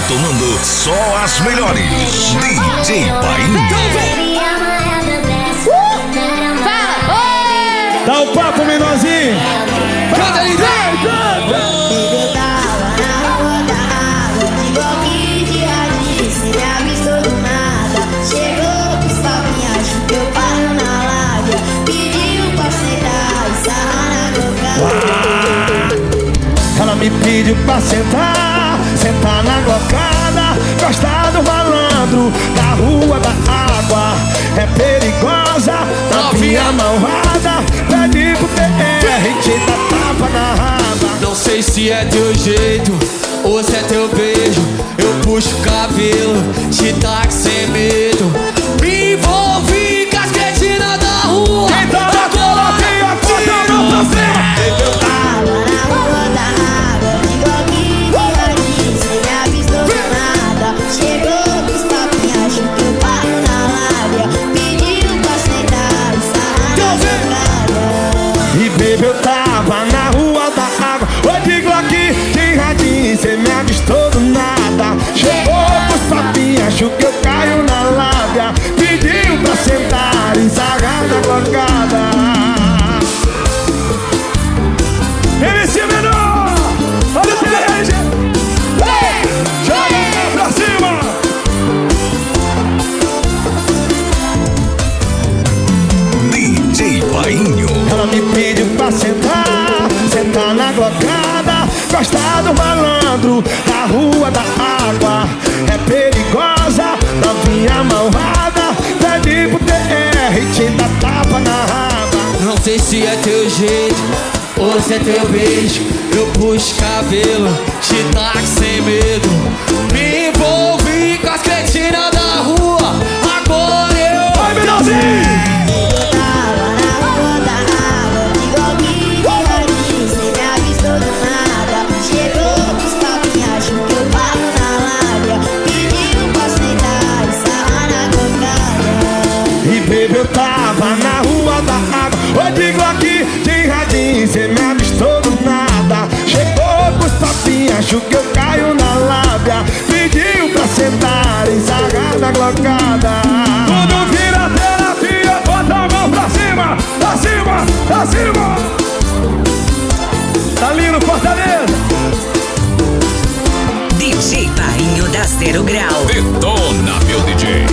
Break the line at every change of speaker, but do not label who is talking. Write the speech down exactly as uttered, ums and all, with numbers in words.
detonando só as melhores. D J Painho.
Dá o papo, menorzinho.
Canta, Lindão.
Eu tava na rua da água, de bloquinho de radice, me avistou do nada. Chegou com os papinhos, eu paro na lábia. Pediu pra sentar e sarrar na cocada.
Ela me pediu pra sentar, sentar na glocada. Gostar do malandro, da rua da água. É perigosa, novinha malvada. Pede pro P R, te dá tapa na raba.
Não sei se é teu jeito ou se é teu beijo. Eu puxo o cabelo, te taco sem medo. Me envolvi com as cretinas da rua.
Quem tá na coloquinha, bota a mão pra cima.
Eu tava na rua da água, de bloquinho de radice, me avistou do nada. Chegou com os papinhos, eu paro na lábia. Pediu pra sentar e sarrar na cocada.
E baby, eu tava na rua da água, ô de Glock, de radinho, cê me avistou do nada. Chegou com os papinhos, achou que eu caio na lábia. Pediu pra sentar e sarrar na glocada. M C menor, olha o T G. Joga pra cima.
D J Painho.
Ela me pediu pra sentar, sentar na glocada. Gostar do malandro, da rua da água. É perigosa, novinha malvada. Pede pro T R, te dá tapa na raba.
Não sei se é teu jeito ou se é teu beijo. Eu puxo o cabelo, te taco sem medo. Me envolvi com as cretinas da rua. Agora eu.
Vai, menorzinho!
Eu tava na rua da água, de bloquinho de radice, me avistou do nada. Chegou com os papinhos, que eu paro na lábia. Pediu pra sentar e sarrar na cocada.
E baby, eu tava na rua da água, ô de Glock, de radinho, cê me avistou do nada. Chegou com os papinhos, achou que eu caio na lábia. Pediu pra sentar e sarrar na glocada. Tudo vira terapia, bota a mão pra cima, pra cima, pra cima. Tá lindo, Fortaleza.
D J Painho da Zero Grau.
Detona, meu D J.